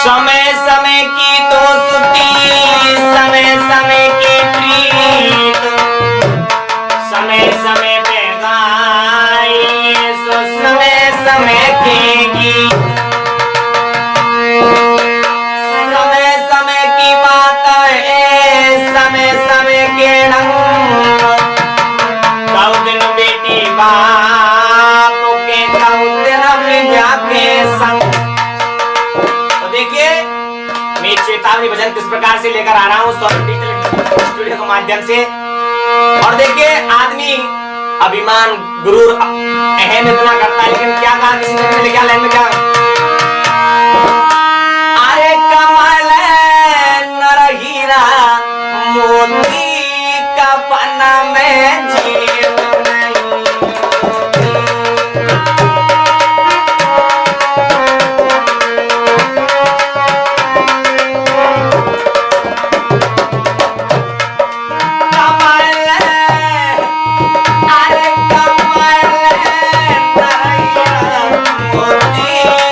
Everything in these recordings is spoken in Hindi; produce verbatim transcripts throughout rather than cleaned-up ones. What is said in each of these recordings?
समय समय की दोस्ती, समय समय की प्रीत, समय समय पे गाए सो समय समय के गीत, समय समय की बात है समय समय के ढंग, कौ दिन बेटी बाप के कौ दिन विद्या के संग। तो देखिए मैं चेतावनी भजन किस प्रकार से लेकर आ रहा हूँ स्टूडियो के माध्यम से। और देखिए आदमी अभिमान गुरूर अहम इतना करता है, लेकिन क्या कहा किसी ने मेरे क्या लाइन में क्या, अरे कमल नर हीरा मोती कफन में जीव नहीं। Yeah.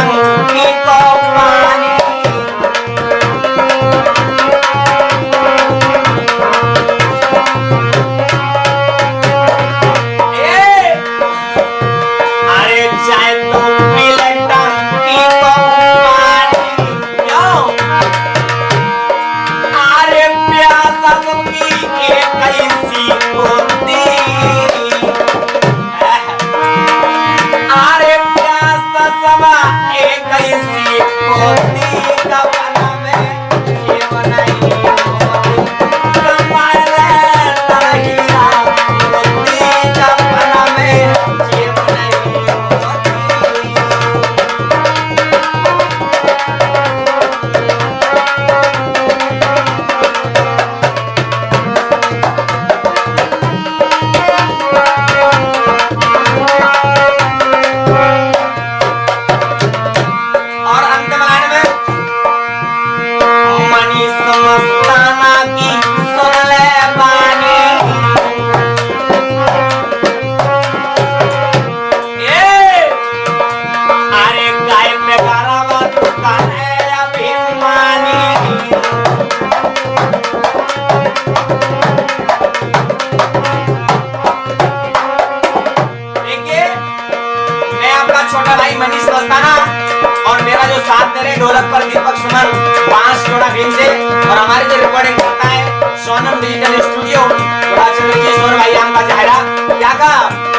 टंकी को पानी। अरे चाहे तो मिले टंकी को पानी, क्यों? अरे प्यासा दूंगी एक ऐसी होती, अरे प्यासा समा एक ऐसी होती, कपना में ये बनाई होती, कमाले तड़गिया होती, कपना में ये बनाई होती। और अंत में लाइन में मनीष मस्ताना की सुन ले बानी। ए अरे गाय में गारावा दुकान है अभिमानी। देखिए मैं आपका छोटा भाई मनीष मस्ताना और मेरा जो साथ दे रहे ढोलक पर दीपक सुमन पांच जोड़ा भीम से, और हमारी जो रिकॉर्डिंग करता है सोनम डिजिटल स्टूडियो, बड़ा चंद्र जी सोन भाई हम का चेहरा क्या का